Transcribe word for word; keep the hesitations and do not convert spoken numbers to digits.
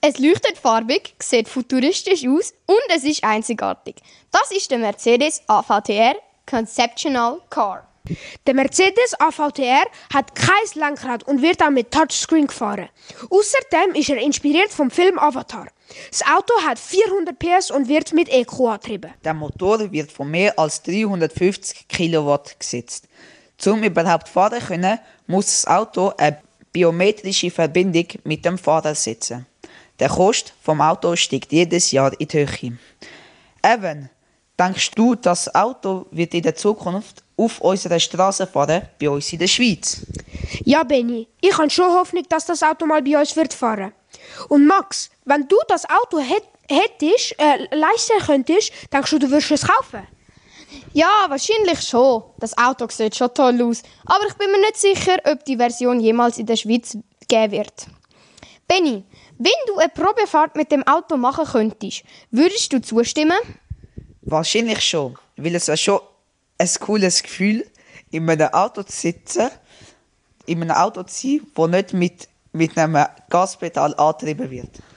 Es leuchtet farbig, sieht futuristisch aus und es ist einzigartig. Das ist der Mercedes A V T R Conceptual Car. Der Mercedes A V T R hat kein Lenkrad und wird auch mit Touchscreen gefahren. Außerdem ist er inspiriert vom Film Avatar. Das Auto hat vierhundert P S und wird mit Eco angetrieben. Der Motor wird von mehr als dreihundertfünfzig Kilowatt gesetzt. Um überhaupt fahren zu können, muss das Auto eine biometrische Verbindung mit dem Fahrer setzen. Der Kost vom Auto steigt jedes Jahr in die Höhe. Evan, denkst du, das Auto wird in der Zukunft auf unserer Straße fahren, bei uns in der Schweiz? Ja, Benni, ich habe schon Hoffnung, dass das Auto mal bei uns wird fahren. Und Max, wenn du das Auto hätt, hättest, äh, leisten könntest, denkst du, du würdest es kaufen? Ja, wahrscheinlich schon. Das Auto sieht schon toll aus. Aber ich bin mir nicht sicher, ob die Version jemals in der Schweiz geben wird. Benni, wenn du eine Probefahrt mit dem Auto machen könntest, würdest du zustimmen? Wahrscheinlich schon, weil es ja schon ein cooles Gefühl, in einem Auto zu sitzen, in einem Auto zu sein, das nicht mit, mit einem Gaspedal angetrieben wird.